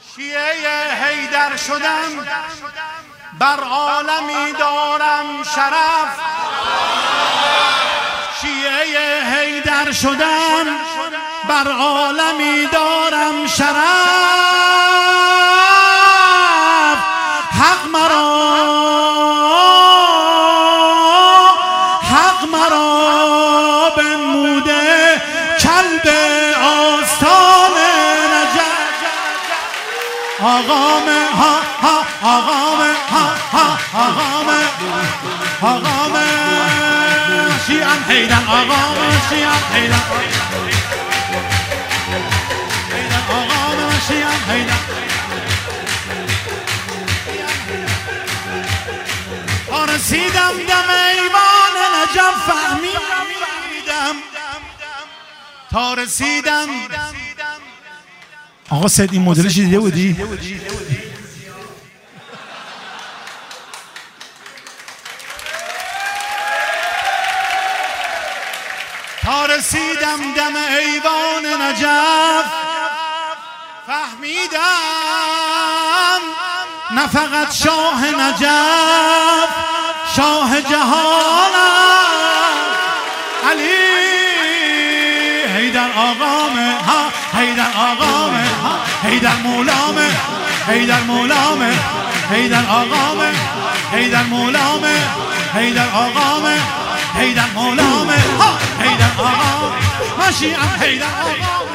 شیعه حیدر شدم، بر عالمی دارم شرف. شیعه حیدر شدم، بر عالمی دارم شرف. حق مرا بنموده کلب آستان نجف. آقامه ها ها آقامه ها ها آقامه شیعم حیدر، آقامه شیعم حیدر، آقامه شیعم حیدر. تا رسیدم دم ایوان نجف فهمیدم، تا رسیدم. آقا سید این مدلش دیده بودی؟ تا رسیدم دم ایوان نجف فهمیدم نه فقط شاه نجف، شاه جهانم علی حیدر آقامه ها، حیدر آقامه ها، حیدر مولامه، حیدر مولامه، حیدر آقامه، حیدر مولامه، حیدر آقامه، حیدر مولامه ها، حیدر آقامه ماشی ام حیدر آقامه.